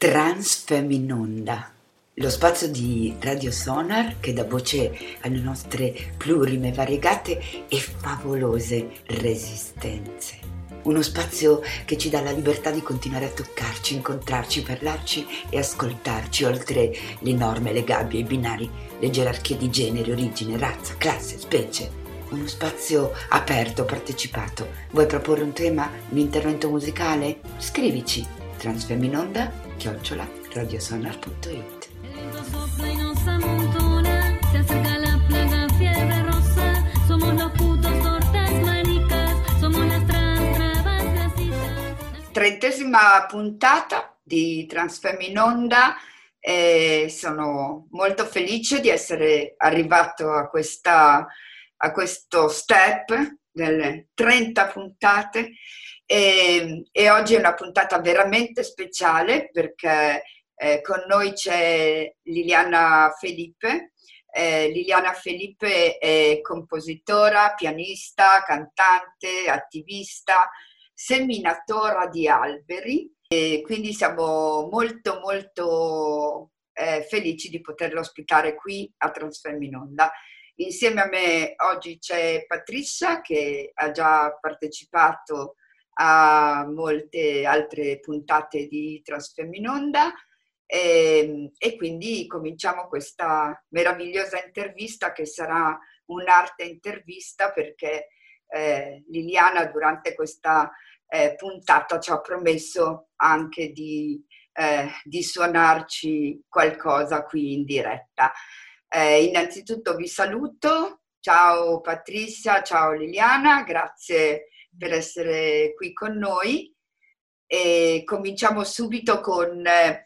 Transfeminonda, lo spazio di Radio Sonar che dà voce alle nostre plurime, variegate e favolose resistenze. Uno spazio che ci dà la libertà di continuare a toccarci, incontrarci, parlarci e ascoltarci, oltre le norme, le gabbie, i binari, le gerarchie di genere, origine, razza, classe, specie. Uno spazio aperto, partecipato. Vuoi proporre un tema, un intervento musicale? Scrivici transfeminonda@radiosonar.it. Trentesima puntata di Transfeminonda. Sono molto felice di essere arrivato a questo step delle 30 puntate e oggi è una puntata veramente speciale perché con noi c'è Liliana Felipe. Liliana Felipe è compositora, pianista, cantante, attivista, seminatora di alberi, e quindi siamo molto molto felici di poterla ospitare qui a Transfeminonda. Insieme a me oggi c'è Patricia che ha già partecipato a molte altre puntate di Transfeminonda e quindi cominciamo questa meravigliosa intervista che sarà un'arte intervista perché Liliana durante questa puntata ci ha promesso anche di suonarci qualcosa qui in diretta. Innanzitutto vi saluto, ciao Patrizia, ciao Liliana, grazie per essere qui con noi e cominciamo subito con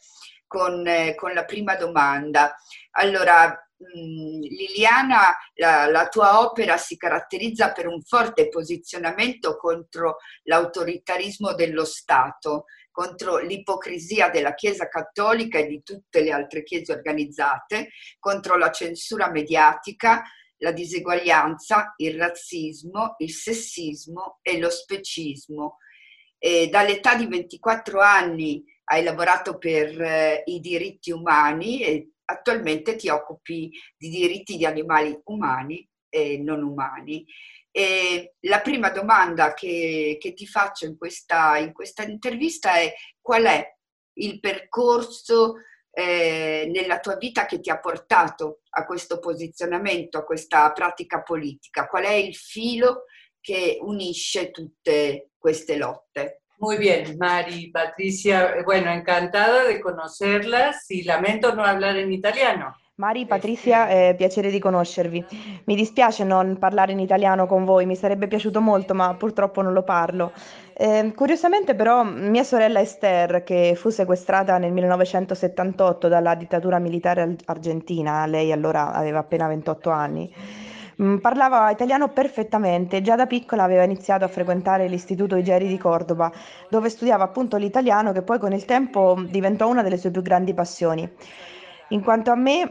la prima domanda. Allora, Liliana, la tua opera si caratterizza per un forte posizionamento contro l'autoritarismo dello Stato, contro l'ipocrisia della Chiesa Cattolica e di tutte le altre chiese organizzate, contro la censura mediatica, la diseguaglianza, il razzismo, il sessismo e lo specismo. E dall'età di 24 anni hai lavorato per i diritti umani e attualmente ti occupi di diritti di animali umani e non umani. E la prima domanda che ti faccio in questa intervista è: qual è il percorso nella tua vita che ti ha portato a questo posizionamento, a questa pratica politica? Qual è il filo che unisce tutte queste lotte? Muy bien, Mari, Patricia, bueno, encantada de conocerlas y lamento no hablar en italiano. Mari, Patrizia, è piacere di conoscervi. Mi dispiace non parlare in italiano con voi, mi sarebbe piaciuto molto, ma purtroppo non lo parlo. Curiosamente però mia sorella Esther, che fu sequestrata nel 1978 dalla dittatura militare argentina, lei allora aveva appena 28 anni, parlava italiano perfettamente. Già da piccola aveva iniziato a frequentare l'Istituto Igeri di Cordova, dove studiava appunto l'italiano, che poi con il tempo diventò una delle sue più grandi passioni. In quanto a me,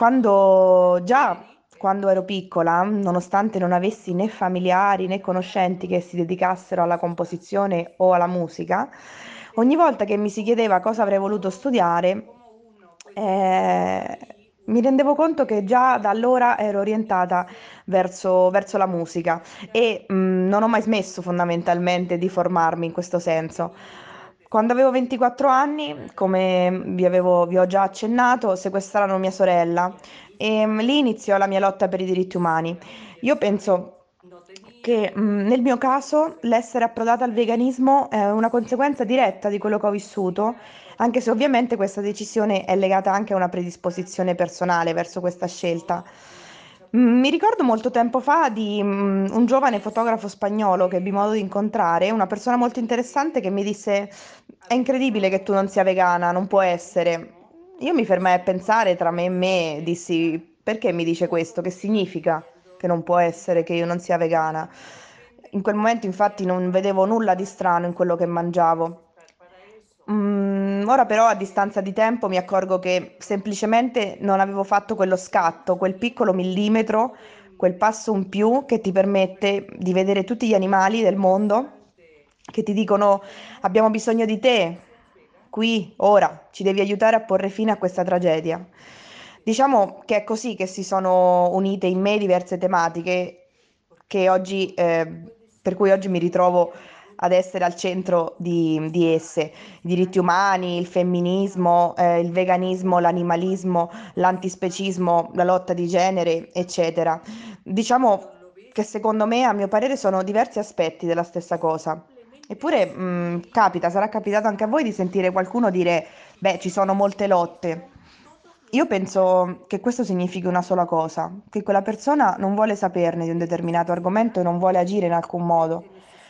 quando ero piccola, nonostante non avessi né familiari né conoscenti che si dedicassero alla composizione o alla musica, ogni volta che mi si chiedeva cosa avrei voluto studiare, eh, mi rendevo conto che già da allora ero orientata verso la musica e non ho mai smesso fondamentalmente di formarmi in questo senso. Quando avevo 24 anni, come vi ho già accennato, sequestrarono mia sorella e lì iniziò la mia lotta per i diritti umani. Io penso che nel mio caso l'essere approdata al veganismo è una conseguenza diretta di quello che ho vissuto, anche se ovviamente questa decisione è legata anche a una predisposizione personale verso questa scelta. Mi ricordo molto tempo fa di un giovane fotografo spagnolo che ebbi modo di incontrare, una persona molto interessante che mi disse: È incredibile che tu non sia vegana, non può essere. Io mi fermai a pensare tra me e me, dissi: Perché mi dice questo? Che significa che non può essere che io non sia vegana? In quel momento, infatti, non vedevo nulla di strano in quello che mangiavo. Ora però a distanza di tempo mi accorgo che semplicemente non avevo fatto quello scatto, quel piccolo millimetro, quel passo in più che ti permette di vedere tutti gli animali del mondo che ti dicono abbiamo bisogno di te, qui, ora, ci devi aiutare a porre fine a questa tragedia. Diciamo che è così che si sono unite in me diverse tematiche che oggi, per cui oggi mi ritrovo ad essere al centro di esse. I diritti umani, il femminismo, il veganismo, l'animalismo, l'antispecismo, la lotta di genere, eccetera. Diciamo che secondo me, a mio parere, sono diversi aspetti della stessa cosa. Eppure, capita, sarà capitato anche a voi di sentire qualcuno dire, beh, ci sono molte lotte. Io penso che questo significhi una sola cosa, che quella persona non vuole saperne di un determinato argomento e non vuole agire in alcun modo.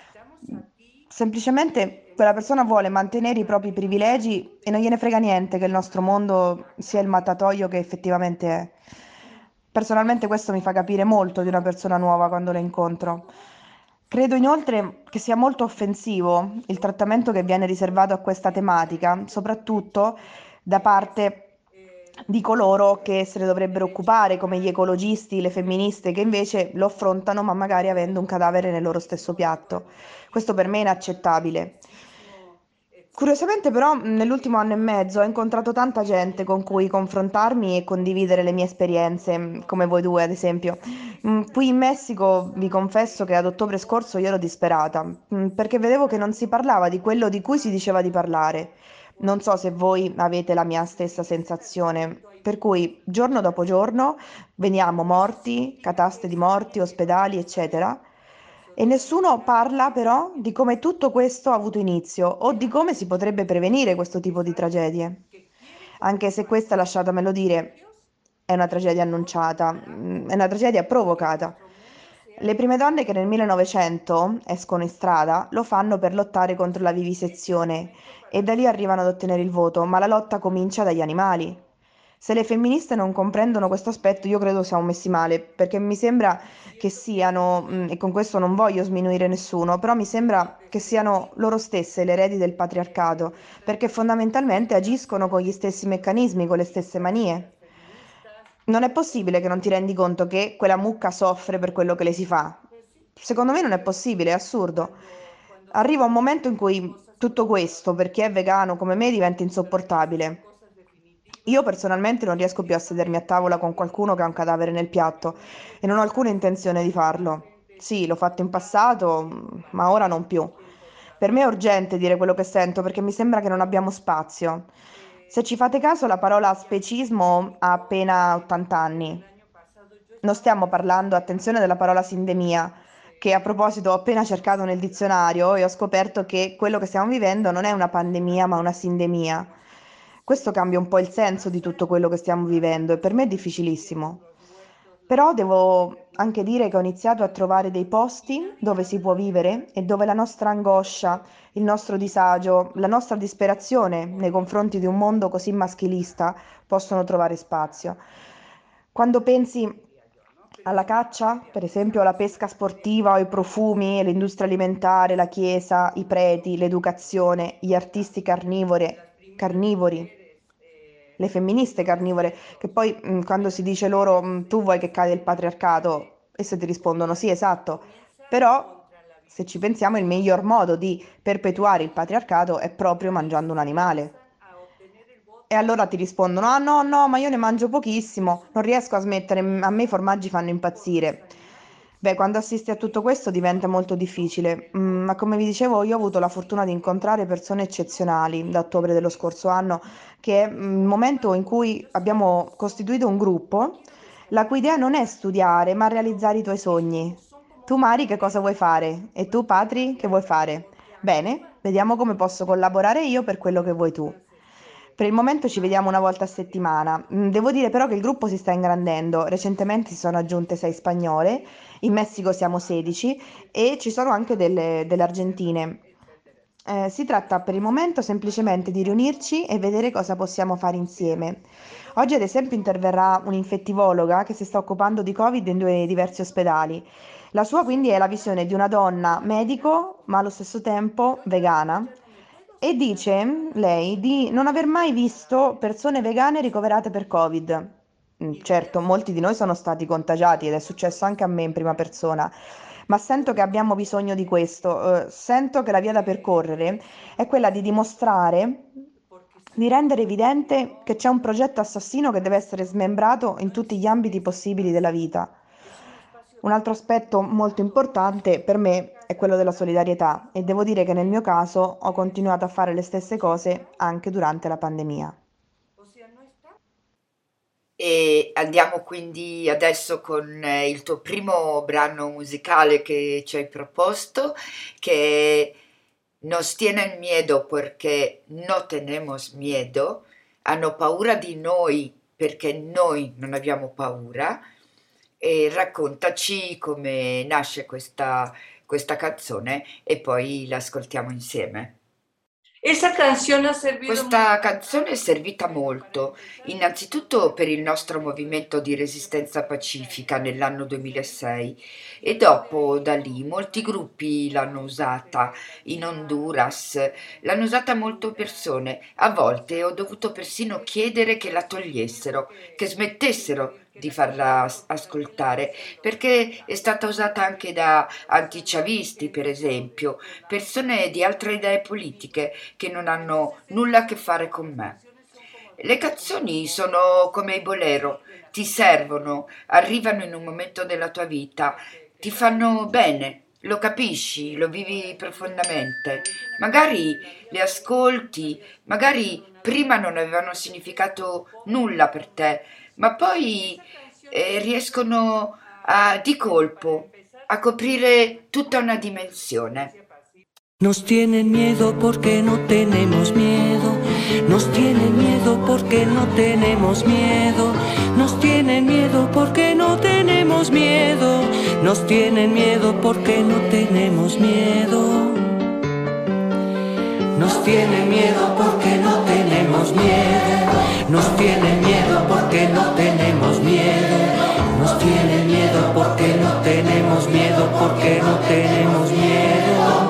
Semplicemente quella persona vuole mantenere i propri privilegi e non gliene frega niente che il nostro mondo sia il mattatoio che effettivamente è. Personalmente questo mi fa capire molto di una persona nuova quando la incontro. Credo inoltre che sia molto offensivo il trattamento che viene riservato a questa tematica, soprattutto da parte di coloro che se ne dovrebbero occupare, come gli ecologisti, le femministe, che invece lo affrontano, ma magari avendo un cadavere nel loro stesso piatto. Questo per me è inaccettabile. Curiosamente però nell'ultimo anno e mezzo ho incontrato tanta gente con cui confrontarmi e condividere le mie esperienze, come voi due ad esempio. Qui in Messico vi confesso che ad ottobre scorso io ero disperata, perché vedevo che non si parlava di quello di cui si diceva di parlare. Non so se voi avete la mia stessa sensazione, per cui giorno dopo giorno veniamo morti, cataste di morti, ospedali, eccetera. E nessuno parla però di come tutto questo ha avuto inizio o di come si potrebbe prevenire questo tipo di tragedie. Anche se questa, lasciatemelo dire, è una tragedia annunciata, è una tragedia provocata. Le prime donne che nel 1900 escono in strada lo fanno per lottare contro la vivisezione e da lì arrivano ad ottenere il voto, ma la lotta comincia dagli animali. Se le femministe non comprendono questo aspetto, io credo siamo messi male, perché mi sembra che siano, e con questo non voglio sminuire nessuno, però mi sembra che siano loro stesse le eredi del patriarcato, perché fondamentalmente agiscono con gli stessi meccanismi, con le stesse manie. Non è possibile che non ti rendi conto che quella mucca soffre per quello che le si fa. Secondo me non è possibile, è assurdo. Arriva un momento in cui tutto questo, per chi è vegano come me, diventa insopportabile. Io personalmente non riesco più a sedermi a tavola con qualcuno che ha un cadavere nel piatto e non ho alcuna intenzione di farlo. Sì, l'ho fatto in passato, ma ora non più. Per me è urgente dire quello che sento perché mi sembra che non abbiamo spazio. Se ci fate caso, la parola specismo ha appena 80 anni. Non stiamo parlando, attenzione, della parola sindemia, che a proposito ho appena cercato nel dizionario e ho scoperto che quello che stiamo vivendo non è una pandemia, ma una sindemia. Questo cambia un po' il senso di tutto quello che stiamo vivendo e per me è difficilissimo. Però devo anche dire che ho iniziato a trovare dei posti dove si può vivere e dove la nostra angoscia, il nostro disagio, la nostra disperazione nei confronti di un mondo così maschilista possono trovare spazio. Quando pensi alla caccia, per esempio alla pesca sportiva o ai profumi, l'industria alimentare, la chiesa, i preti, l'educazione, gli artisti carnivori, le femministe carnivore, che poi quando si dice loro tu vuoi che cade il patriarcato, esse ti rispondono sì, esatto, però se ci pensiamo il miglior modo di perpetuare il patriarcato è proprio mangiando un animale. E allora ti rispondono: ah no, no, ma io ne mangio pochissimo, non riesco a smettere, a me i formaggi fanno impazzire. Beh, quando assisti a tutto questo diventa molto difficile, ma come vi dicevo, io ho avuto la fortuna di incontrare persone eccezionali da ottobre dello scorso anno, che è il momento in cui abbiamo costituito un gruppo, la cui idea non è studiare, ma realizzare i tuoi sogni. Tu, Mari, che cosa vuoi fare? E tu, Patri, che vuoi fare? Bene, vediamo come posso collaborare io per quello che vuoi tu. Per il momento ci vediamo una volta a settimana. Devo dire però che il gruppo si sta ingrandendo. Recentemente si sono aggiunte 6 spagnole, in Messico siamo 16 e ci sono anche delle argentine. Si tratta per il momento semplicemente di riunirci e vedere cosa possiamo fare insieme. Oggi, ad esempio, interverrà un'infettivologa che si sta occupando di Covid in due diversi ospedali. La sua quindi è la visione di una donna medico, ma allo stesso tempo vegana, e dice lei di non aver mai visto persone vegane ricoverate per Covid. Certo, molti di noi sono stati contagiati ed è successo anche a me in prima persona, ma sento che abbiamo bisogno di questo. Sento che la via da percorrere è quella di dimostrare di rendere evidente che c'è un progetto assassino che deve essere smembrato in tutti gli ambiti possibili della vita. Un altro aspetto molto importante per me è quello della solidarietà e devo dire che nel mio caso ho continuato a fare le stesse cose anche durante la pandemia. E andiamo quindi adesso con il tuo primo brano musicale che ci hai proposto, che è Nos tienen miedo perché no tenemos miedo, hanno paura di noi perché noi non abbiamo paura. E raccontaci come nasce questa canzone e poi l'ascoltiamo insieme. Esa canción ha servido Questa canzone è servita molto, innanzitutto per il nostro movimento di resistenza pacifica nell'anno 2006 e dopo da lì molti gruppi l'hanno usata, in Honduras, l'hanno usata molte persone, a volte ho dovuto persino chiedere che la togliessero, che smettessero di farla ascoltare, perché è stata usata anche da antichavisti, per esempio, persone di altre idee politiche che non hanno nulla a che fare con me. Le canzoni sono come i bolero, ti servono, arrivano in un momento della tua vita, ti fanno bene, lo capisci, lo vivi profondamente. Magari le ascolti, magari prima non avevano significato nulla per te, ma poi riescono di colpo a coprire tutta una dimensione. Nos tienen miedo porque no tenemos miedo, nos tienen miedo porque no tenemos miedo, nos tienen miedo porque no tenemos miedo, nos tienen miedo porque no tenemos miedo, nos tienen miedo porque no tenemos miedo, nos tienen miedo porque no tenemos miedo, nos tienen miedo porque no tenemos miedo, porque no tenemos miedo.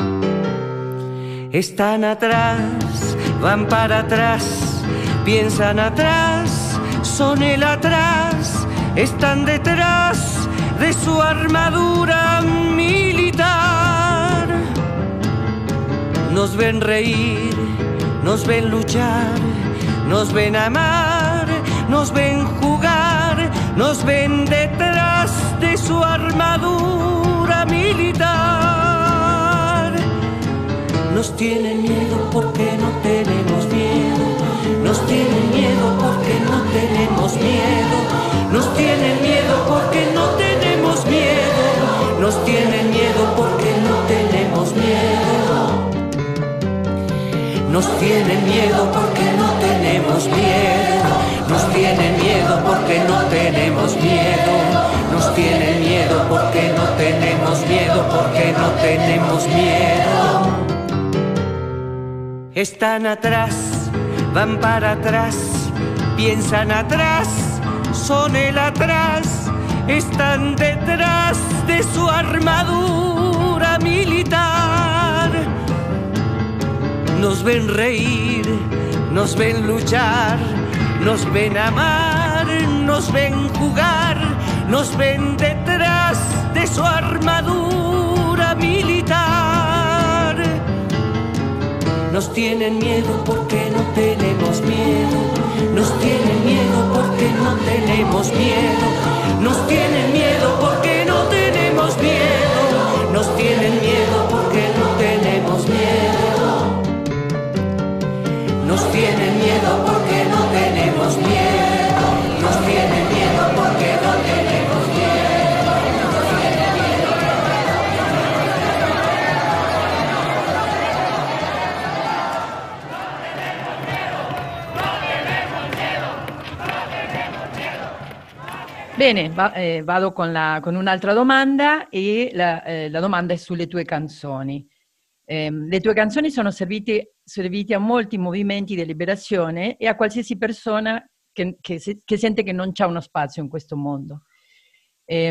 Están atrás, van para atrás, piensan atrás, son el atrás, están detrás de su armadura militar. Nos ven reír, nos ven luchar, nos ven amar, nos ven jugar, nos ven detrás de su armadura militar. Nos tienen miedo porque no tenemos miedo, nos tienen miedo porque no tenemos miedo, nos tienen miedo porque no tenemos miedo, nos tienen miedo porque no tenemos miedo, nos tienen miedo porque no tenemos miedo, nos tienen miedo porque no tenemos miedo, nos tienen miedo porque no tenemos miedo, porque no tenemos miedo. Están atrás, van para atrás, piensan atrás, son el atrás, están detrás de su armadura militar. Nos ven reír, nos ven luchar, nos ven amar, nos ven jugar, nos ven detrás de su armadura militar. Nos tienen miedo porque no tenemos miedo, nos tienen miedo porque no tenemos miedo, nos tienen miedo porque no tenemos miedo, nos tienen miedo porque no tenemos miedo, nos tienen miedo porque no tenemos miedo, nos tienen miedo porque no tenemos miedo. Bene, vado con un'altra domanda e la domanda è sulle tue canzoni. Le tue canzoni sono servite a molti movimenti di liberazione e a qualsiasi persona che sente che non c'è uno spazio in questo mondo. È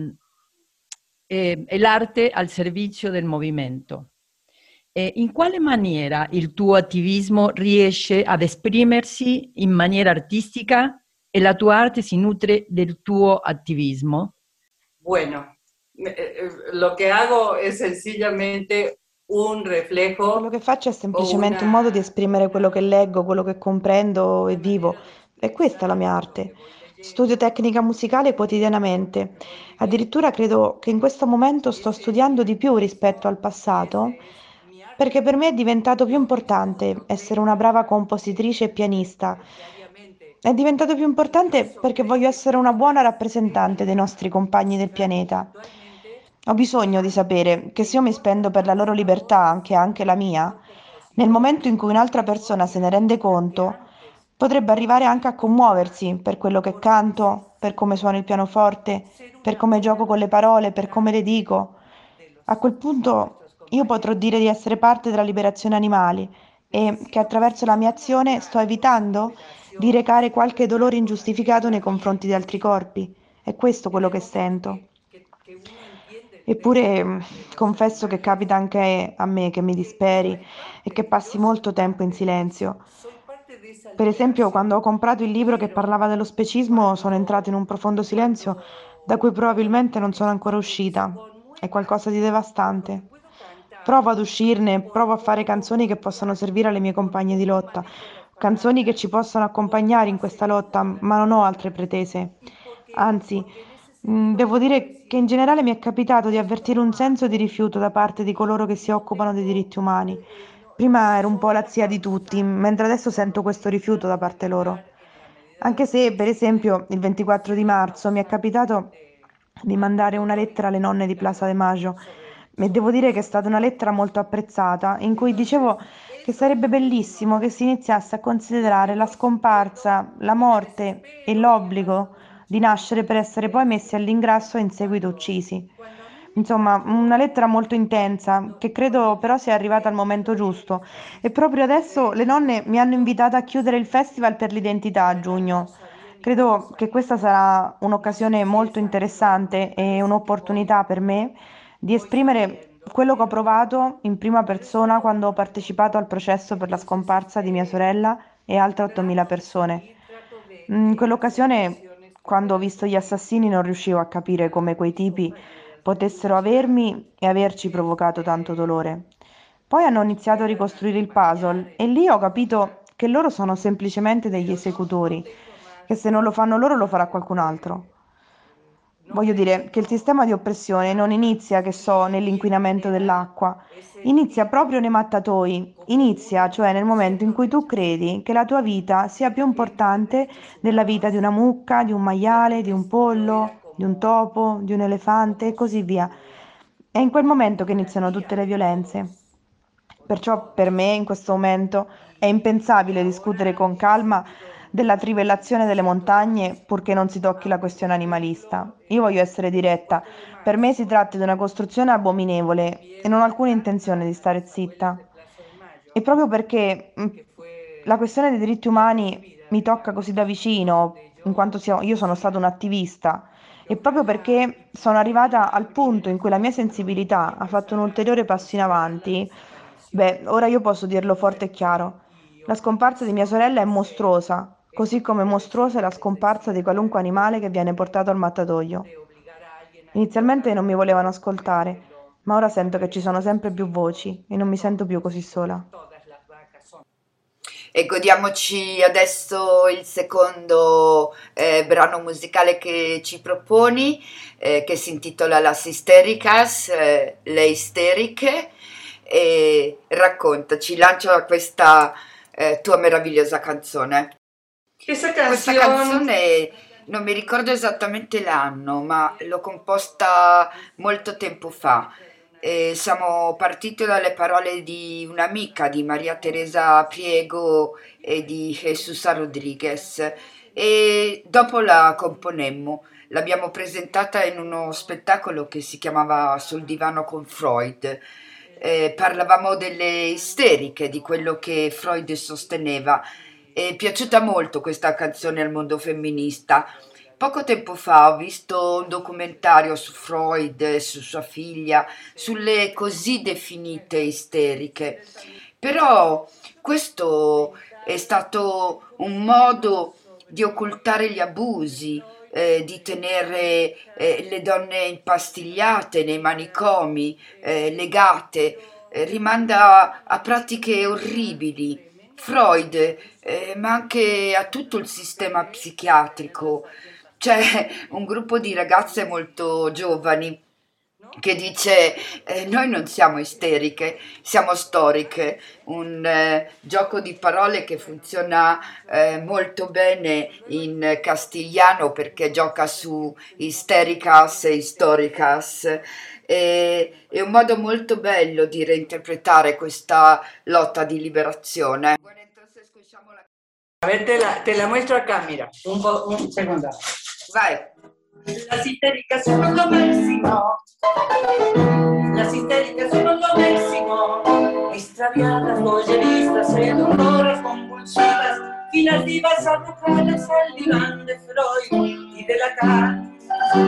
l'arte al servizio del movimento. In quale maniera il tuo attivismo riesce ad esprimersi in maniera artistica e la tua arte si nutre del tuo activismo? Bueno, lo que hago es sencillamente un Quello reflejo che faccio è o semplicemente un modo di esprimere quello che leggo, quello che comprendo e vivo. E questa è la mia arte. Studio tecnica musicale quotidianamente. Addirittura credo che in questo momento sto studiando di più rispetto al passato, perché per me è diventato più importante essere una brava compositrice e pianista. È diventato più importante perché voglio essere una buona rappresentante dei nostri compagni del pianeta. Ho bisogno di sapere che se io mi spendo per la loro libertà, anche la mia, nel momento in cui un'altra persona se ne rende conto, potrebbe arrivare anche a commuoversi per quello che canto, per come suono il pianoforte, per come gioco con le parole, per come le dico. A quel punto io potrò dire di essere parte della liberazione animali e che attraverso la mia azione sto evitando di recare qualche dolore ingiustificato nei confronti di altri corpi. È questo quello che sento. Eppure confesso che capita anche a me che mi disperi e che passi molto tempo in silenzio. Per esempio, quando ho comprato il libro che parlava dello specismo, sono entrata in un profondo silenzio da cui probabilmente non sono ancora uscita. È qualcosa di devastante. Provo ad uscirne, provo a fare canzoni che possano servire alle mie compagne di lotta, canzoni che ci possano accompagnare in questa lotta, ma non ho altre pretese. Anzi, devo dire che in generale mi è capitato di avvertire un senso di rifiuto da parte di coloro che si occupano dei diritti umani. Prima ero un po' la zia di tutti, mentre adesso sento questo rifiuto da parte loro. Anche se, per esempio, il 24 di marzo mi è capitato di mandare una lettera alle nonne di Plaza de Mayo e devo dire che è stata una lettera molto apprezzata, in cui dicevo che sarebbe bellissimo che si iniziasse a considerare la scomparsa, la morte e l'obbligo di nascere per essere poi messi all'ingrasso e in seguito uccisi. Insomma, una lettera molto intensa, che credo però sia arrivata al momento giusto. E proprio adesso le nonne mi hanno invitata a chiudere il Festival per l'identità a giugno. Credo che questa sarà un'occasione molto interessante e un'opportunità per me di esprimere quello che ho provato in prima persona quando ho partecipato al processo per la scomparsa di mia sorella e altre 8.000 persone. In quell'occasione, quando ho visto gli assassini, non riuscivo a capire come quei tipi potessero avermi e averci provocato tanto dolore. Poi hanno iniziato a ricostruire il puzzle e lì ho capito che loro sono semplicemente degli esecutori, che se non lo fanno loro lo farà qualcun altro. Voglio dire che il sistema di oppressione non inizia, che so, nell'inquinamento dell'acqua, inizia proprio nei mattatoi, inizia cioè nel momento in cui tu credi che la tua vita sia più importante della vita di una mucca, di un maiale, di un pollo, di un topo, di un elefante e così via. È in quel momento che iniziano tutte le violenze. Perciò per me in questo momento è impensabile discutere con calma della trivellazione delle montagne purché non si tocchi la questione animalista. Io voglio essere diretta. Per me si tratta di una costruzione abominevole e non ho alcuna intenzione di stare zitta. E proprio perché la questione dei diritti umani mi tocca così da vicino, in quanto io sono stata un'attivista, e proprio perché sono arrivata al punto in cui la mia sensibilità ha fatto un ulteriore passo in avanti, beh, ora io posso dirlo forte e chiaro. La scomparsa di mia sorella è mostruosa, così come mostruosa è la scomparsa di qualunque animale che viene portato al mattatoio. Inizialmente non mi volevano ascoltare, ma ora sento che ci sono sempre più voci e non mi sento più così sola. E godiamoci adesso il secondo brano musicale che ci proponi, che si intitola Las Histéricas, Le Isteriche, e raccontaci, lancia questa tua meravigliosa canzone. Esa Questa canción, canzone non mi ricordo esattamente l'anno, ma l'ho composta molto tempo fa. Siamo partiti dalle parole di un'amica di Maria Teresa Priego e di Jesus Rodriguez e dopo la componemmo. L'abbiamo presentata in uno spettacolo che si chiamava Sul divano con Freud. Parlavamo delle isteriche, di quello che Freud sosteneva. È piaciuta molto questa canzone al mondo femminista. Poco tempo fa ho visto un documentario su Freud e su sua figlia, sulle così definite isteriche. Però questo è stato un modo di occultare gli abusi, di tenere le donne impastigliate nei manicomi, legate, rimanda a pratiche orribili. Freud, ma anche a tutto il sistema psichiatrico. C'è un gruppo di ragazze molto giovani che dice noi non siamo isteriche, siamo storiche, un gioco di parole che funziona molto bene in castigliano perché gioca su hysтерicas e historicas. È un modo molto bello di reinterpretare questa lotta di liberazione. A ver, te la muestro acá, mira, un segundo. Vai. Las histéricas somos lo máximo. Las histéricas somos lo máximo. Extraviadas, bolleristas, seductoras, compulsivas, finas divas arrojadas al diván de Freud y de Lacan.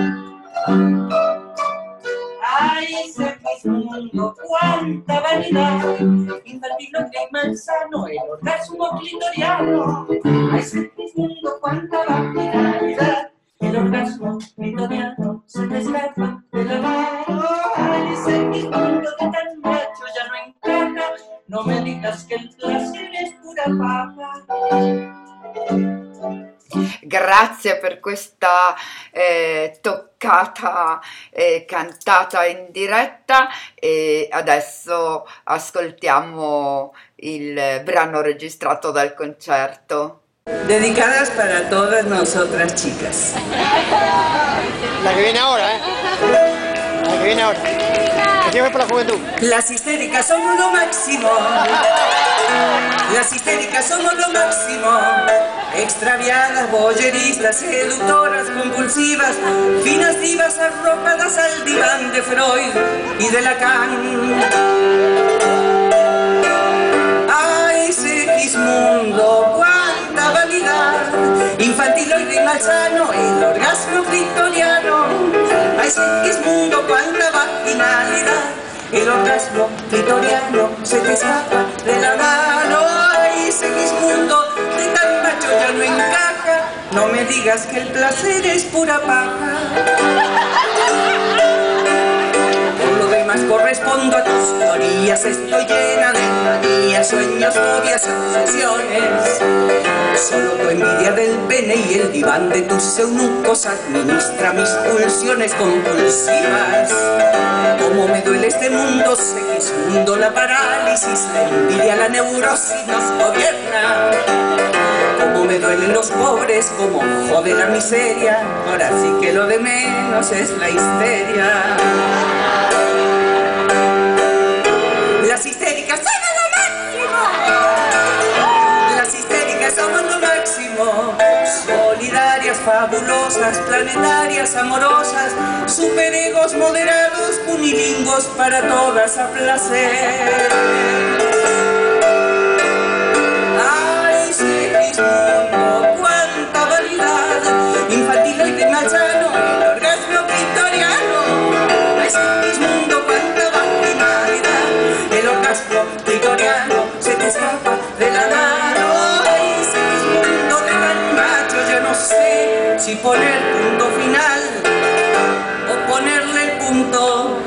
¡Ay, Segismundo, cuánta vanidad! Infantil y malsano, el orgasmo clitoriano. ¡Ay, Segismundo, cuánta vanidad! El orgasmo clitoriano se te escapa de la mano. ¡Ay, Segismundo, de tan macho ya no encaja! No me digas que el placer es pura paja. Grazie per questa toccata cantata in diretta e adesso ascoltiamo il brano registrato dal concerto. Dedicadas para todas nosotras chicas. La que viene ahora, ¿eh? La que viene ahora. Aquí voy por la juventud. Las histéricas somos lo máximo. Las histéricas somos lo máximo. Extraviadas, bolleristas, seductoras, compulsivas, finas divas arropadas al diván de Freud y de Lacan. ¡Ay, Segismundo, cuánta vanidad! Infantiloide y malsano, el orgasmo victoriano. ¡Ay, Segismundo, cuánta vaginalidad! El orgasmo victoriano se te escapa de la mano. ¡Ay, Segismundo, de tan macho ya no encaja! No me digas que el placer es pura paja. Por lo demás correspondo a tus teorías, estoy llena de manías, sueños, fobias, obsesiones. Solo tu envidia del pene y el diván de tus eunucos administra mis pulsiones compulsivas. Cómo me duele este mundo, Segismundo, la parálisis, la envidia, la neurosis nos gobierna. Cómo me duelen los pobres, cómo jode la miseria, ahora sí que lo de menos es la histeria. Las histéricas somos lo máximo. Las histéricas somos lo máximo. Solidarias, fabulosas, planetarias, amorosas, superegos moderados, unilingüos para todas a placer. ¡Ay, Segismundo, cuánta vanidad! Infantiloide y malsano, el orgasmo victoriano. ¡Ay, Segismundo, cuánta vaginalidad! El orgasmo victoriano se te escapa de la mano. ¡Ay, Segismundo, de tan macho ya no sé si poner punto final o ponerle el punto.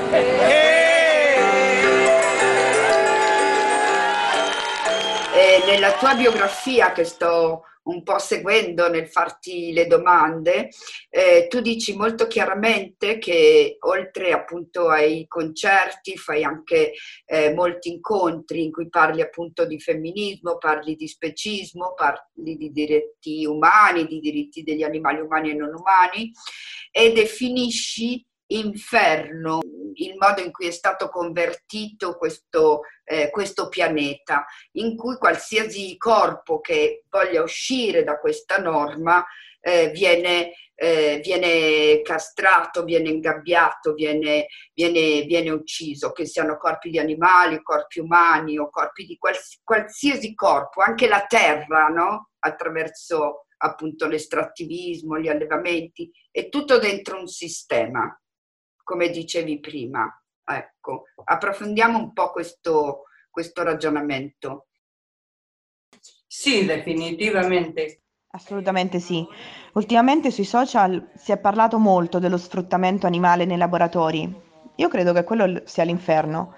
Nella tua biografia che sto un po' seguendo nel farti le domande, tu dici molto chiaramente che oltre appunto ai concerti fai anche molti incontri in cui parli appunto di femminismo, parli di specismo, parli di diritti umani, di diritti degli animali umani e non umani e definisci inferno il modo in cui è stato convertito questo pianeta, in cui qualsiasi corpo che voglia uscire da questa norma viene castrato, viene ingabbiato, viene ucciso, che siano corpi di animali, corpi umani o corpi di qualsiasi corpo, anche la terra, no? Attraverso appunto l'estrattivismo, gli allevamenti, è tutto dentro un sistema, come dicevi prima. Ecco, approfondiamo un po' questo ragionamento. Sì, definitivamente. Assolutamente sì. Ultimamente sui social si è parlato molto dello sfruttamento animale nei laboratori. Io credo che quello sia l'inferno.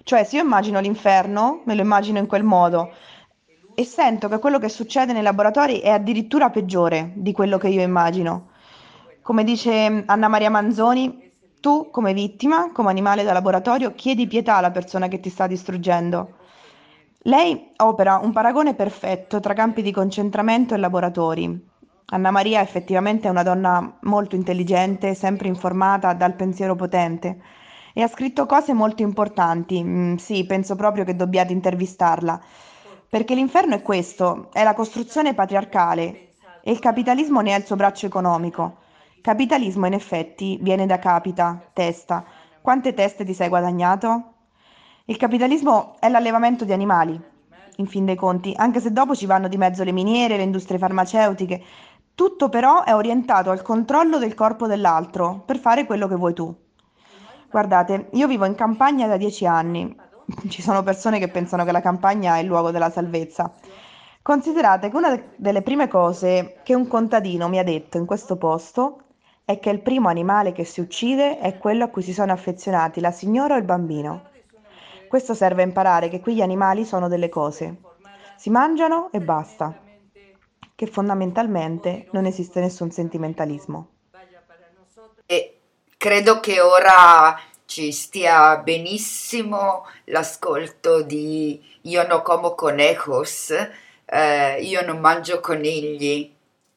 Cioè, se io immagino l'inferno, me lo immagino in quel modo e sento che quello che succede nei laboratori è addirittura peggiore di quello che io immagino. Come dice Anna Maria Manzoni, tu come vittima, come animale da laboratorio, chiedi pietà alla persona che ti sta distruggendo. Lei opera un paragone perfetto tra campi di concentramento e laboratori. Anna Maria effettivamente è una donna molto intelligente, sempre informata, dal pensiero potente e ha scritto cose molto importanti. Sì, penso proprio che dobbiate intervistarla, perché l'inferno è questo, è la costruzione patriarcale e il capitalismo ne è il suo braccio economico. Capitalismo in effetti viene da capita, testa. Quante teste ti sei guadagnato? Il capitalismo è l'allevamento di animali, in fin dei conti, anche se dopo ci vanno di mezzo le miniere, le industrie farmaceutiche. Tutto però è orientato al controllo del corpo dell'altro per fare quello che vuoi tu. Guardate, io vivo in campagna da 10 anni. Ci sono persone che pensano che la campagna è il luogo della salvezza. Considerate che una delle prime cose che un contadino mi ha detto in questo posto è che il primo animale che si uccide è quello a cui si sono affezionati la signora o il bambino. Questo serve a imparare che qui gli animali sono delle cose. Si mangiano e basta. Che fondamentalmente non esiste nessun sentimentalismo. E credo che ora ci stia benissimo l'ascolto di Io no como conejos, io non mangio conigli.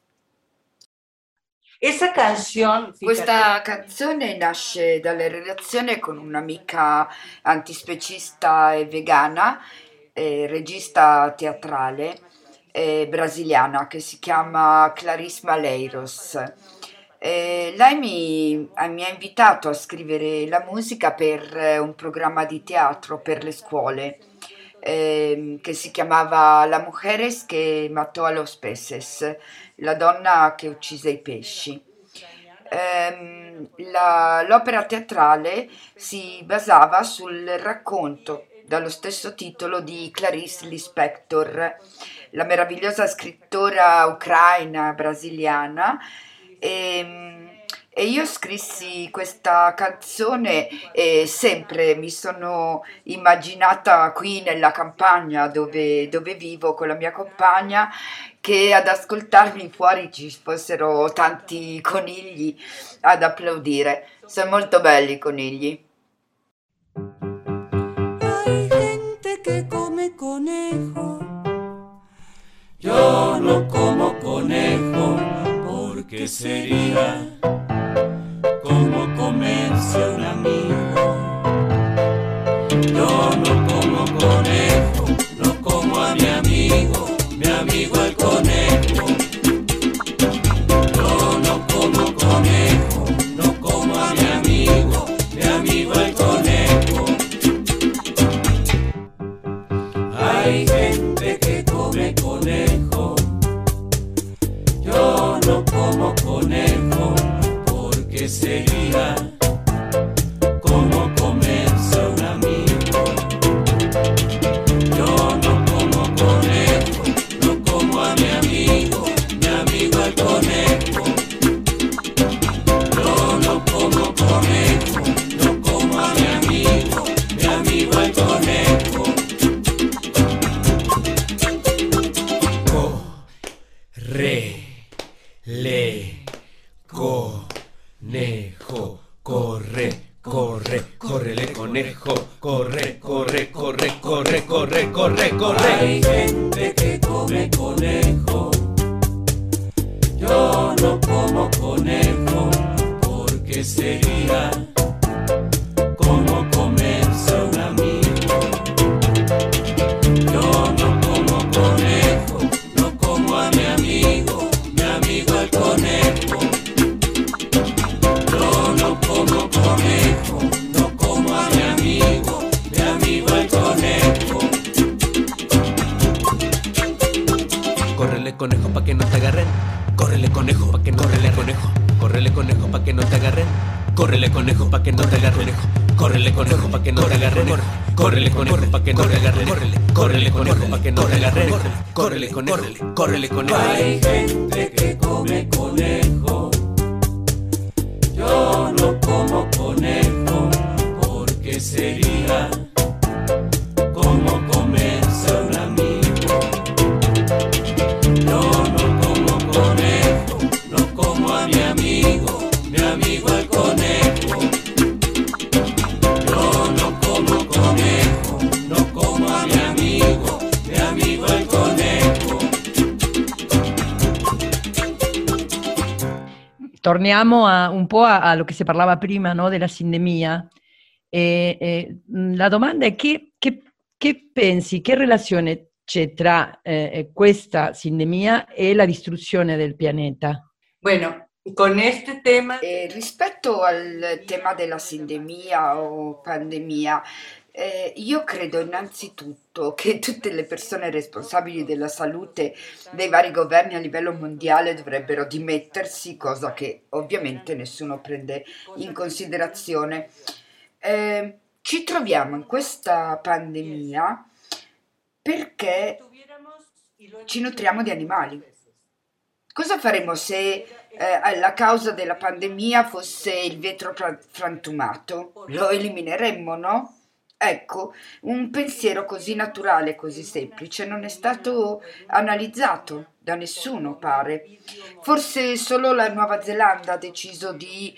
Esa canción, Questa canzone nasce dalla relazione con un'amica antispecista e vegana, regista teatrale brasiliana che si chiama Clarice Malheiros. Lei mi ha invitato a scrivere la musica per un programma di teatro per le scuole che si chiamava La Mujeres que mató a los peces, la donna che uccise i pesci. L'opera teatrale si basava sul racconto dallo stesso titolo di Clarice Lispector, la meravigliosa scrittora ucraina brasiliana, e io scrissi questa canzone e sempre mi sono immaginata qui nella campagna dove vivo con la mia compagna, che ad ascoltarmi fuori ci fossero tanti conigli ad applaudire. Sono molto belli i conigli. Hay gente que come conejo. Yo no como conejo porque sería como comerse un amigo. Yo no como conejo, no como a mi amigo el conejo. Yo no como conejo, no como a mi amigo el conejo. Hay gente que come conejo. Yo no como conejo porque sería como comerse un amigo. Yo no como conejo, no como a mi amigo el conejo. Yo no como conejo, no como a mi amigo el conejo. Corre, conejo, corre, corre. Hay gente que come conejo. Yo no como conejo porque sería como comerse un amigo. Yo no como conejo, no como a mi amigo el conejo. Yo no como conejo, no como a mi amigo el conejo. Córrele conejo pa' que no te agarren. Córrele conejo pa' que no te agarren. Córrele conejo pa' que no te agarren. Córrele conejo pa' que no te agarren. Córrele conejo pa' que no te agarren. Córrele conejo pa' que no te agarren. Córrele conejo pa' que no te agarren. Córrele conejo. Hay gente que come conejo. Yo no como conejo porque sería torniamo un po' a lo che si parlava prima, no, della sindemia. La domanda è che pensi, che relazione c'è tra questa sindemia e la distruzione del pianeta? Bueno, con este tema... Rispetto al tema della sindemia o pandemia, io credo innanzitutto che tutte le persone responsabili della salute dei vari governi a livello mondiale dovrebbero dimettersi, cosa che ovviamente nessuno prende in considerazione. Ci troviamo in questa pandemia perché ci nutriamo di animali. Cosa faremo se la causa della pandemia fosse il vetro frantumato? Lo elimineremmo, no? Ecco, un pensiero così naturale, così semplice, non è stato analizzato da nessuno, pare. Forse solo la Nuova Zelanda ha deciso di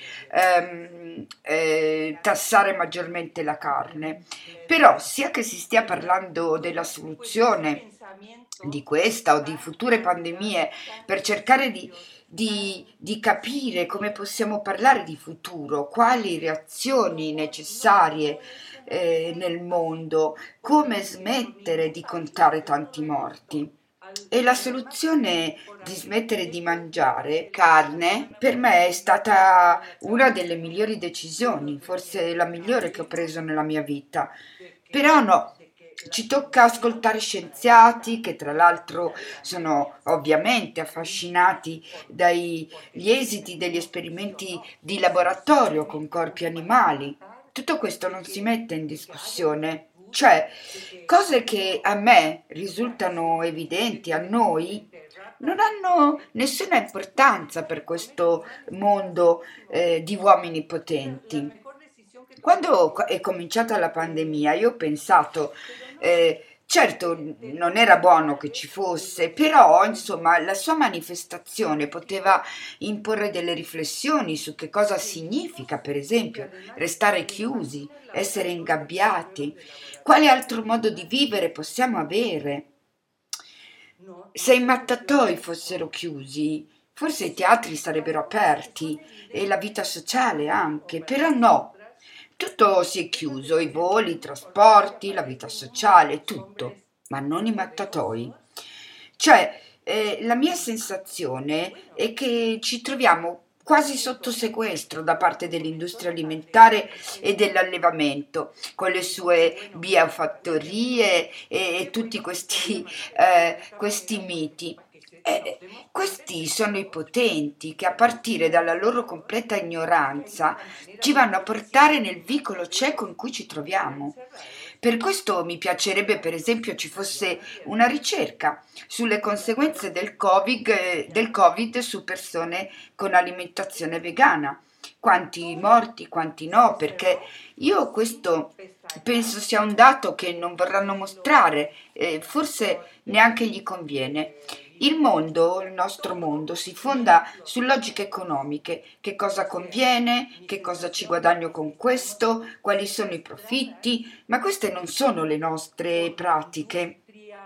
tassare maggiormente la carne. Però, sia che si stia parlando della soluzione di questa o di future pandemie per cercare di capire come possiamo parlare di futuro, quali reazioni necessarie nel mondo, come smettere di contare tanti morti. E la soluzione di smettere di mangiare carne per me è stata una delle migliori decisioni, forse la migliore che ho preso nella mia vita. Però no, ci tocca ascoltare scienziati che tra l'altro sono ovviamente affascinati dagli esiti degli esperimenti di laboratorio con corpi animali. Tutto questo non si mette in discussione. Cioè, cose che a me risultano evidenti, a noi, non hanno nessuna importanza per questo mondo di uomini potenti. Quando è cominciata la pandemia, io ho pensato, certo, non era buono che ci fosse, però, insomma, la sua manifestazione poteva imporre delle riflessioni su che cosa significa, per esempio, restare chiusi, essere ingabbiati, quale altro modo di vivere possiamo avere. Se i mattatoi fossero chiusi, forse i teatri sarebbero aperti e la vita sociale anche, però no. Tutto si è chiuso, i voli, i trasporti, la vita sociale, tutto, ma non i mattatoi. Cioè, la mia sensazione è che ci troviamo quasi sotto sequestro da parte dell'industria alimentare e dell'allevamento, con le sue biofattorie e tutti questi miti. Questi sono i potenti che a partire dalla loro completa ignoranza ci vanno a portare nel vicolo cieco in cui ci troviamo. Per questo mi piacerebbe, per esempio, ci fosse una ricerca sulle conseguenze del Covid su persone con alimentazione vegana. Quanti morti, quanti no, perché io questo penso sia un dato che non vorranno mostrare, forse neanche gli conviene. Il nostro mondo, si fonda su logiche economiche. Che cosa conviene, che cosa ci guadagno con questo, quali sono i profitti, ma queste non sono le nostre pratiche.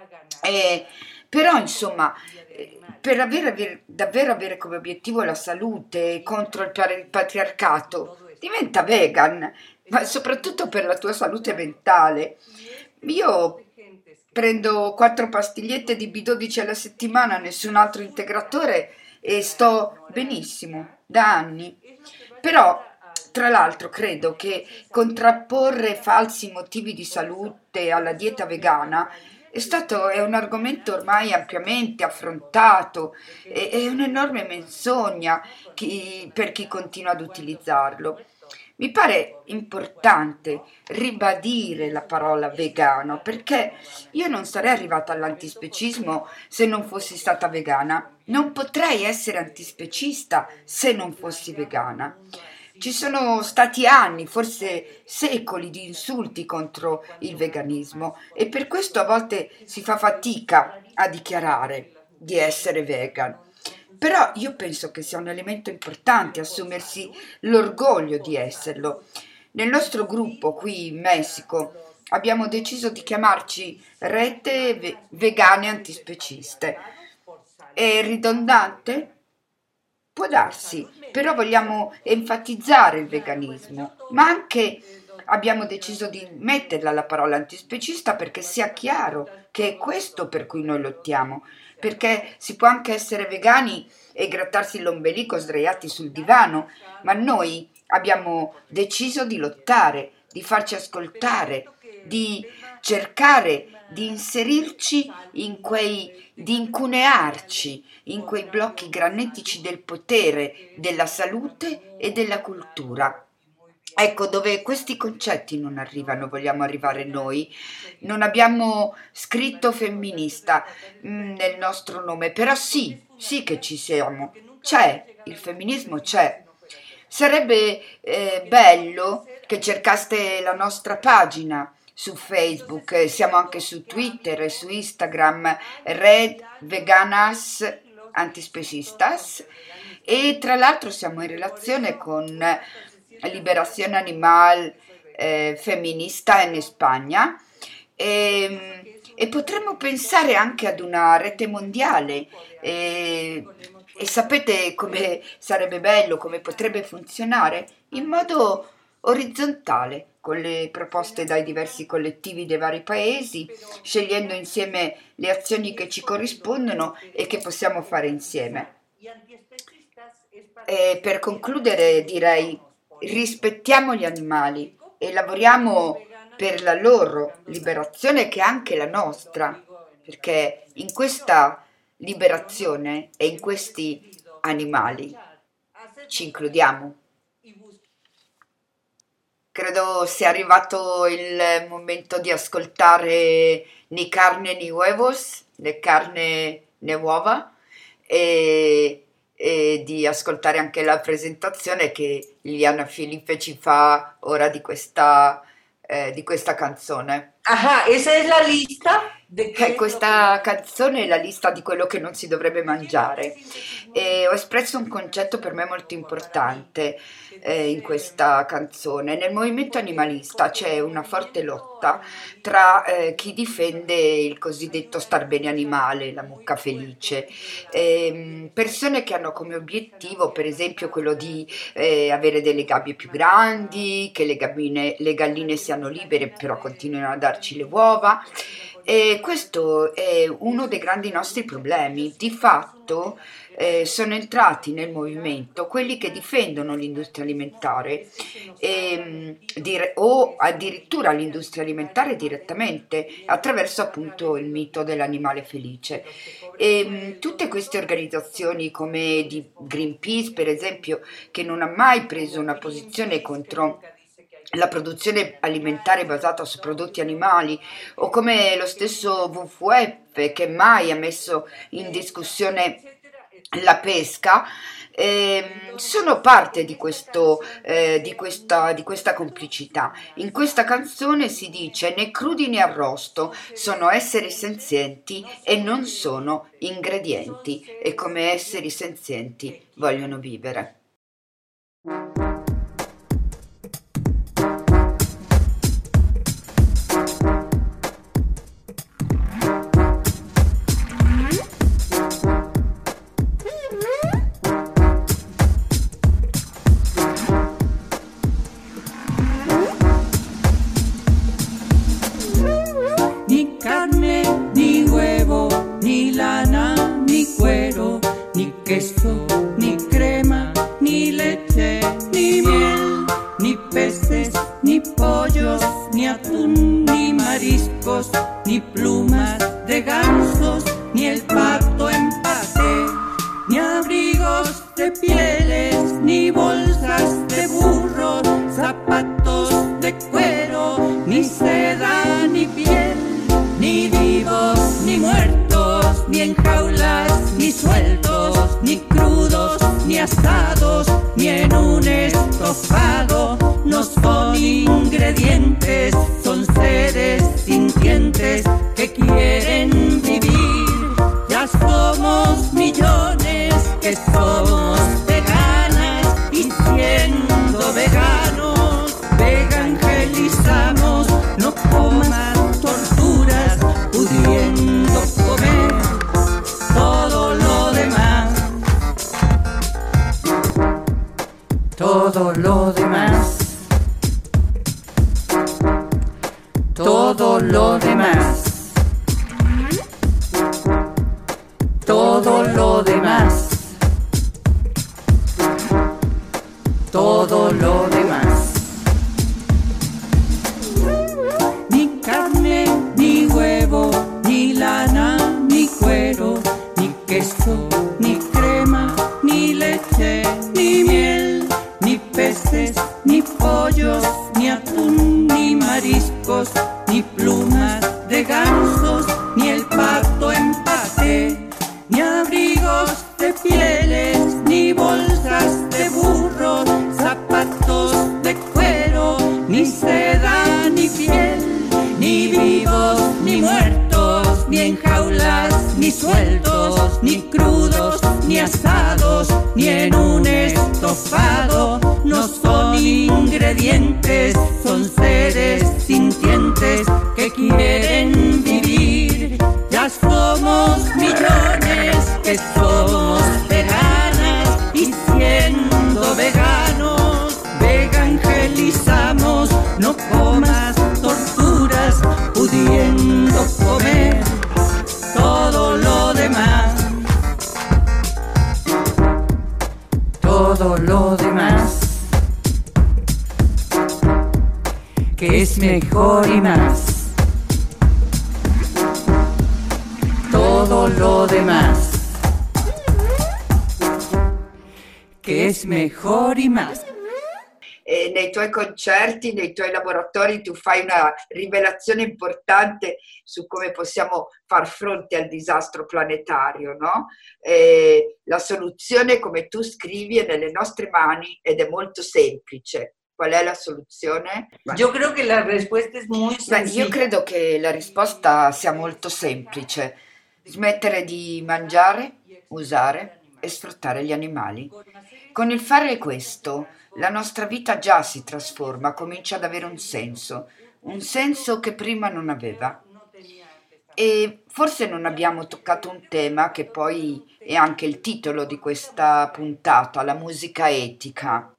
Però, insomma, per davvero avere come obiettivo la salute contro il patriarcato, diventa vegan, ma soprattutto per la tua salute mentale. Io prendo 4 pastigliette di B12 alla settimana, nessun altro integratore e sto benissimo da anni. Però, tra l'altro, credo che contrapporre falsi motivi di salute alla dieta vegana è un argomento ormai ampiamente affrontato, è un'enorme menzogna per chi continua ad utilizzarlo. Mi pare importante ribadire la parola vegano perché io non sarei arrivata all'antispecismo se non fossi stata vegana. Non potrei essere antispecista se non fossi vegana. Ci sono stati anni, forse secoli, di insulti contro il veganismo e per questo a volte si fa fatica a dichiarare di essere vegan. Però io penso che sia un elemento importante assumersi l'orgoglio di esserlo. Nel nostro gruppo qui in Messico abbiamo deciso di chiamarci Rete Vegane Antispeciste. È ridondante? Può darsi, però vogliamo enfatizzare il veganismo, ma anche abbiamo deciso di metterla la parola antispecista perché sia chiaro che è questo per cui noi lottiamo, perché si può anche essere vegani e grattarsi l'ombelico sdraiati sul divano, ma noi abbiamo deciso di lottare, di farci ascoltare, di cercare di inserirci di incunearci in quei blocchi granitici del potere, della salute e della cultura. Ecco, dove questi concetti non arrivano, vogliamo arrivare noi. Non abbiamo scritto femminista nel nostro nome, però sì che ci siamo. C'è, il femminismo c'è. Sarebbe bello che cercaste la nostra pagina su Facebook, siamo anche su Twitter e su Instagram, Red Veganas Antispecistas, e tra l'altro siamo in relazione con Liberación Animal Feminista in Spagna e potremmo pensare anche ad una rete mondiale e sapete come sarebbe bello, come potrebbe funzionare in modo orizzontale, con le proposte dai diversi collettivi dei vari paesi, scegliendo insieme le azioni che ci corrispondono e che possiamo fare insieme. E per concludere direi: rispettiamo gli animali e lavoriamo per la loro liberazione, che è anche la nostra, perché in questa liberazione e in questi animali ci includiamo. Credo sia arrivato il momento di ascoltare Ni carne ni huevos, né carne né uova, e di ascoltare anche la presentazione che Liliana Felipe ci fa ora di questa canzone. Ajá, esa es la lista de que Questa canzone è la lista di quello che non si dovrebbe mangiare e ho espresso un concetto per me molto importante in questa canzone. Nel movimento animalista c'è una forte lotta tra chi difende il cosiddetto star bene animale, la mucca felice, persone che hanno come obiettivo per esempio quello di avere delle gabbie più grandi, che le galline siano libere però continuino a darci le uova. E questo è uno dei grandi nostri problemi. Di fatto sono entrati nel movimento quelli che difendono l'industria alimentare o addirittura l'industria alimentare direttamente attraverso appunto il mito dell'animale felice. E tutte queste organizzazioni come di Greenpeace per esempio, che non ha mai preso una posizione contro la produzione alimentare basata su prodotti animali, o come lo stesso WWF che mai ha messo in discussione la pesca, sono parte di questa complicità. In questa canzone si dice: né crudi né arrosto, sono esseri senzienti e non sono ingredienti, e come esseri senzienti vogliono vivere. Ni crema, ni leche, ni miel, ni peces, ni pollos, ni atún, ni mariscos, ni plumas de gansos, ni el pato en paté, ni abrigos de pieles, ni bolsas de burro, zapatos de cuero, ni seda, ni piel, ni vivos, ni muertos, ni en jaulas, ni sueltos, ni crudos, ni asados, ni en un estofado. No son ingredientes, son seres sintientes que quieren vivir. Ya somos millones que somos veganas, y siendo veganos, vegangelizamos. No comas torturas pudiendo comer todo lo demás. todo lo demás. Todo lo demás. Todo lo demás. Todo lo demás. Ni carne, ni huevo, ni lana, ni cuero, ni queso, ni crema, ni leche, ni miel, ni peces, ni pollos, ni atún, ni mariscos, ni plumas de gansos, ni el pato en paté, ni abrigos de pieles, ni bolsas de burro, zapatos de cuero, ni seda, ni piel, ni vivos, ni muertos, ni en jaulas, ni sueltos, ni crudos, ni asados, ni en un estofado. No son ingredientes, son seres sintientes que quieren vivir. Ya somos millones que somos veganas y siendo veganos, vegangelizamos. No comas torturas pudiendo comer todo lo demás. Todo lo demás. Que es mejor y más. Todo lo demás. Che è mejor y más. Nei tuoi concerti, nei tuoi laboratori tu fai una rivelazione importante su come possiamo far fronte al disastro planetario, no? La soluzione, come tu scrivi, è nelle nostre mani ed è molto semplice. Qual è la soluzione? Yo creo que la respuesta es muy sencilla. Io credo che la risposta sia molto semplice. Smettere di mangiare, usare e sfruttare gli animali. Con il fare questo, la nostra vita già si trasforma, comincia ad avere un senso che prima non aveva. E forse non abbiamo toccato un tema che poi è anche il titolo di questa puntata, la musica etica.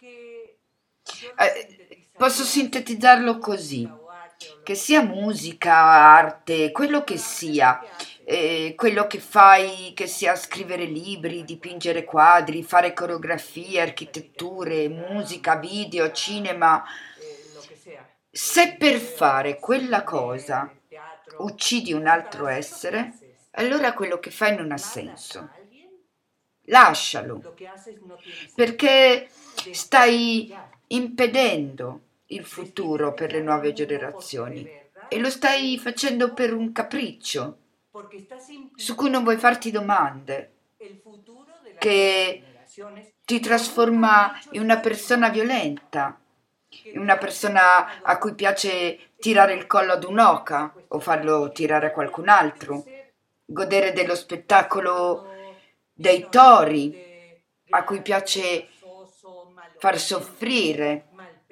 Posso sintetizzarlo così, che sia musica, arte, quello che sia, quello che fai, che sia scrivere libri, dipingere quadri, fare coreografie, architetture, musica, video, cinema, se per fare quella cosa uccidi un altro essere, allora quello che fai non ha senso. Lascialo, perché stai impedendo il futuro per le nuove generazioni e lo stai facendo per un capriccio su cui non vuoi farti domande, che ti trasforma in una persona violenta, in una persona a cui piace tirare il collo ad un'oca o farlo tirare a qualcun altro, godere dello spettacolo dei tori, a cui piace far soffrire.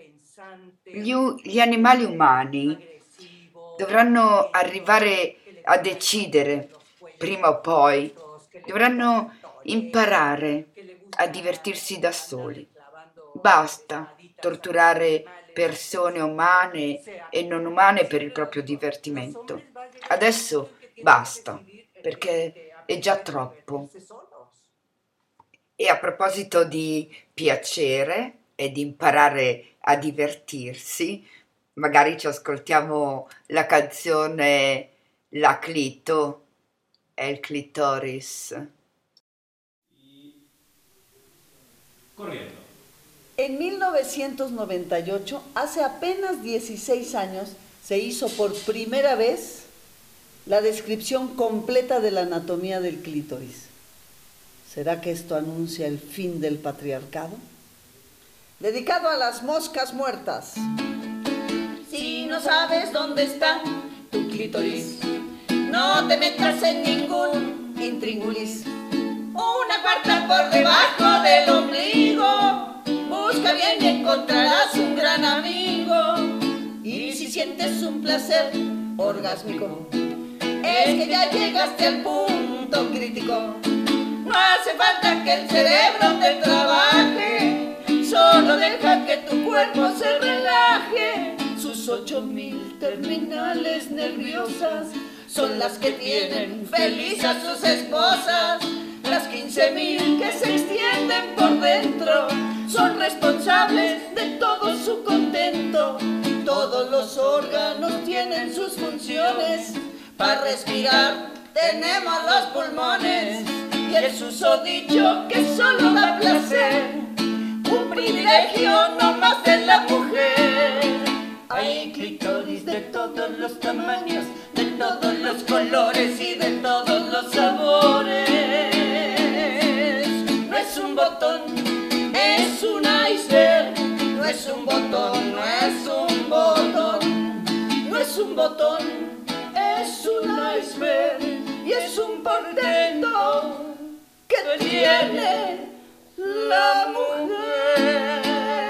Gli animali umani dovranno arrivare a decidere, prima o poi, dovranno imparare a divertirsi da soli. Basta torturare persone umane e non umane per il proprio divertimento. Adesso basta, perché è già troppo. E a proposito di piacere e di imparare a divertirsi, magari ci ascoltiamo la canzone La Clito e il clitoris. Corriendo. En 1998, hace apenas 16 años, se hizo por primera vez la descripción completa de la anatomía del clítoris. ¿Será que esto anuncia el fin del patriarcado? Dedicado a las moscas muertas. Si no sabes dónde está tu clítoris, no te metas en ningún intríngulis. Una cuarta por debajo del ombligo. Busca bien y encontrarás un gran amigo. Y si sientes un placer orgásmico, es que ya llegaste al punto crítico. No hace falta que el cerebro te trabaje, solo de deja que tu cuerpo se relaje. Sus 8000 terminales nerviosas son las que tienen feliz a sus esposas. Las 15.000 que se extienden por dentro son responsables de todo su contento. Todos los órganos tienen sus funciones. Para respirar tenemos los pulmones y el susodicho que solo da placer. Un privilegio no más de la mujer. Hay clítoris de todos los tamaños, de todos los colores y de todos los sabores. No es un botón, es un iceberg. No es un botón, no es un botón. No es un botón, es un iceberg. Y es un portento que tiene la mujer.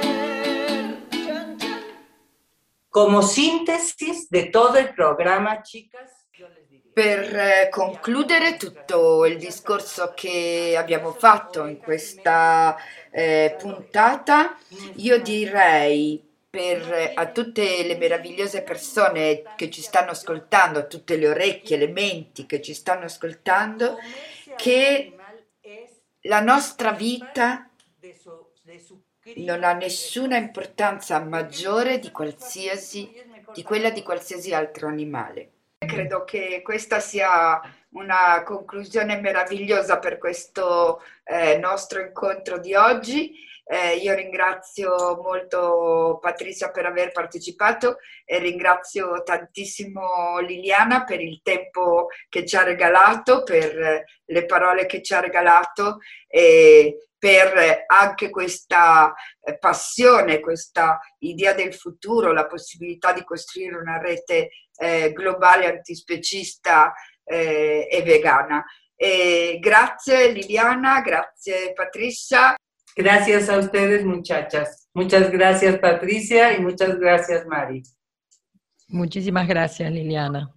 Como sintesi di tutto il programma, chicas, Per concludere tutto il discorso che abbiamo fatto in questa puntata, io direi a tutte le meravigliose persone che ci stanno ascoltando, a tutte le orecchie, le menti che ci stanno ascoltando, che la nostra vita non ha nessuna importanza maggiore di quella di qualsiasi altro animale. Credo che questa sia una conclusione meravigliosa per questo nostro incontro di oggi. Io ringrazio molto Patrizia per aver partecipato e ringrazio tantissimo Liliana per il tempo che ci ha regalato, per le parole che ci ha regalato e per anche questa passione, questa idea del futuro, la possibilità di costruire una rete globale antispecista e vegana. Grazie Liliana, grazie Patricia. Gracias a ustedes, muchachas. Muchas gracias, Patricia, y muchas gracias, Mari. Muchísimas gracias, Liliana.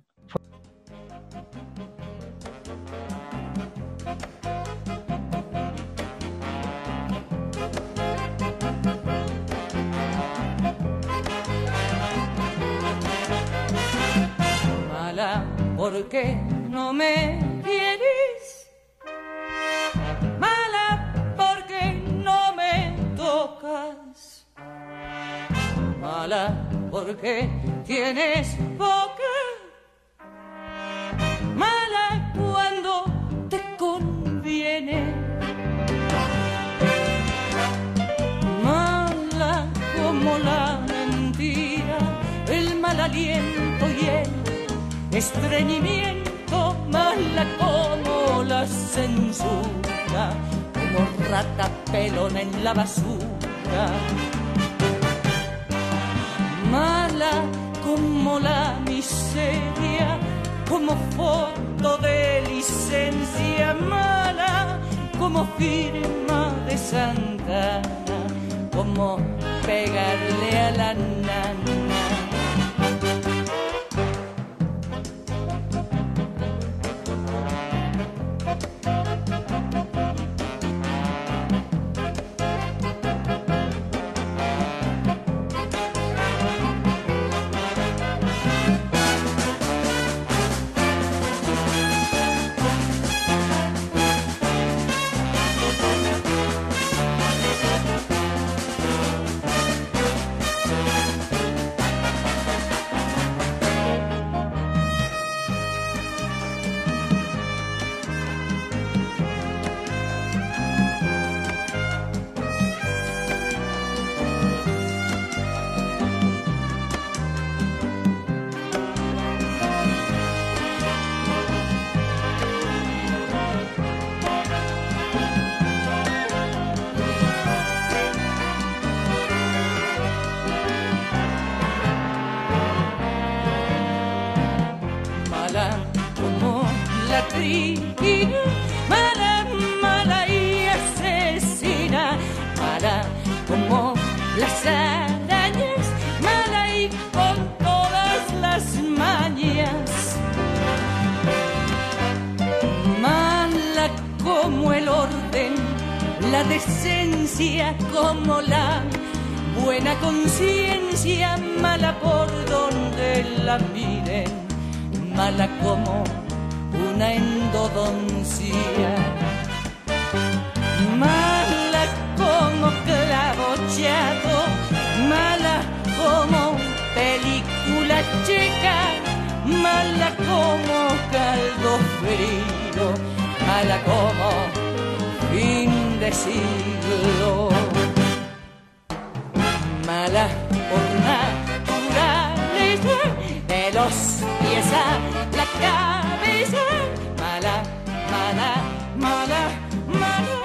Mala, ¿por qué no me quieres? Mala, porque no me tocas. Mala, porque tienes boca. Mala cuando te conviene. Mala como la mentira, el mal aliento y el estreñimiento. Mala como la censura, como rata pelona en la basura. Mala como la miseria, como foto de licencia. Mala como firma de Santana, como pegarle a la nana. Mala, mala y asesina, mala como las arañas, mala y con todas las mañas. Mala como el orden, la decencia como la buena conciencia, mala por donde la miren, mala como una endodoncia, mala como clavo chato, mala como película checa, mala como caldo frío, mala como fin de siglo, mala por naturaleza, de los pies a la cabeza, mala, mala, mala, mala,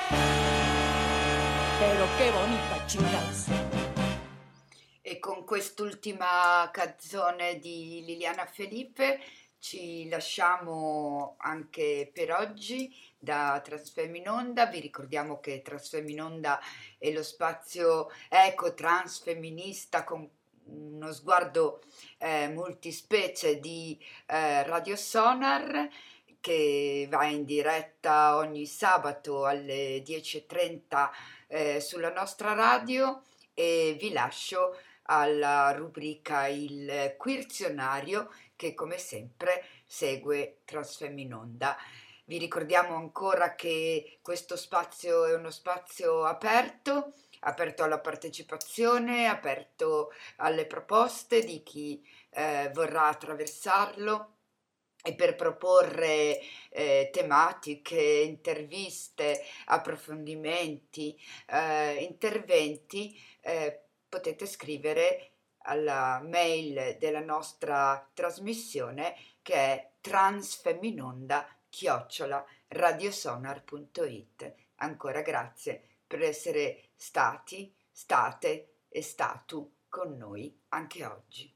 pero che bonita chicas. E con quest'ultima canzone di Liliana Felipe ci lasciamo anche per oggi da Transfeminonda. Vi ricordiamo che Transfeminonda è lo spazio eco-transfemminista con uno sguardo multispecie di Radio Sonar, che va in diretta ogni sabato alle 10:30 sulla nostra radio, e vi lascio alla rubrica Il Queerzionario, che come sempre segue Transfeminonda. Vi ricordiamo ancora che questo spazio è uno spazio aperto alla partecipazione, aperto alle proposte di chi vorrà attraversarlo, e per proporre tematiche, interviste, approfondimenti, interventi, potete scrivere alla mail della nostra trasmissione, che è transfeminonda@radiosonar.it. Ancora grazie per essere stati, state e statu con noi anche oggi.